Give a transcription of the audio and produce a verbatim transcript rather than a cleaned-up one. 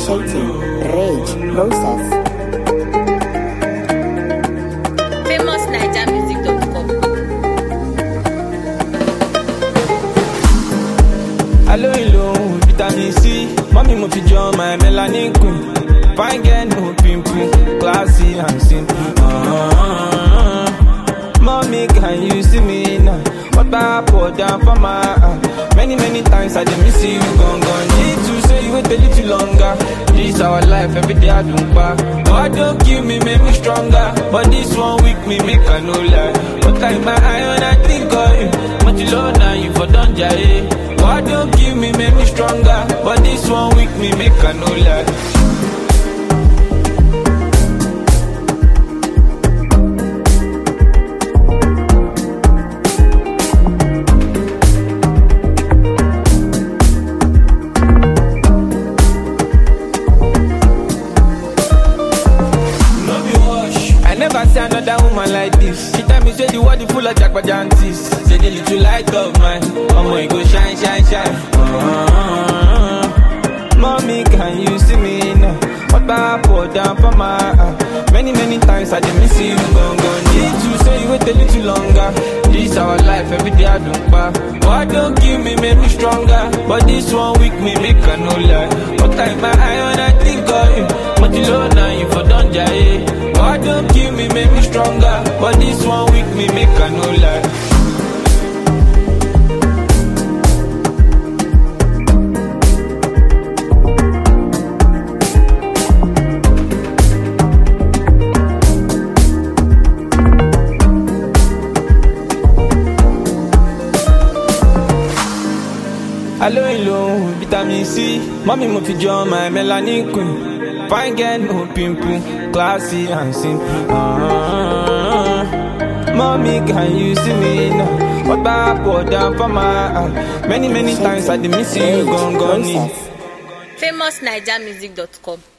Initiating rage process. famous naija music dot com. Hello, hello, vitamin C. Mommy, mo fi join my melanin queen. Fine girl, no pimple, classy and simple. Uh-huh. Mommy, can you see me now? What I pour down for my heart? Many, many times I did miss you, gone, gone. Need to say you wait a little longer. This our life, every day I do back. God don't kill me, make me stronger. But this one week me make I no lie. But like my eye when I think of you. Much low now you for don't jay. God don't kill me, make me stronger. But this one week me make I no lie. Never see another woman like this. She tell me say the world is full of jagbajantis. Say the little light of mine, I'ma it go shine, shine, shine. Uh-huh. Mommy, can you see me now? What I pour down for my heart? Many, many times I did miss you, gone, gone. Need to say you wait a little longer. This our life, every day I do back. God don't give me, make me stronger. But this one week me make I no lie. But like my eye when I think of you. Much low now you for don't jay. God don't kill me, make me stronger. But this one week me make I no lie. Hello, hello, vitamin C. Mommy, mo fi join my melanin queen. Fine girl, no pimple, classy and simple. Uh-huh. Mommy, can you see me now? What I pour down for my heart? Many, many times I did miss you, gone, gone. famous naija music dot com.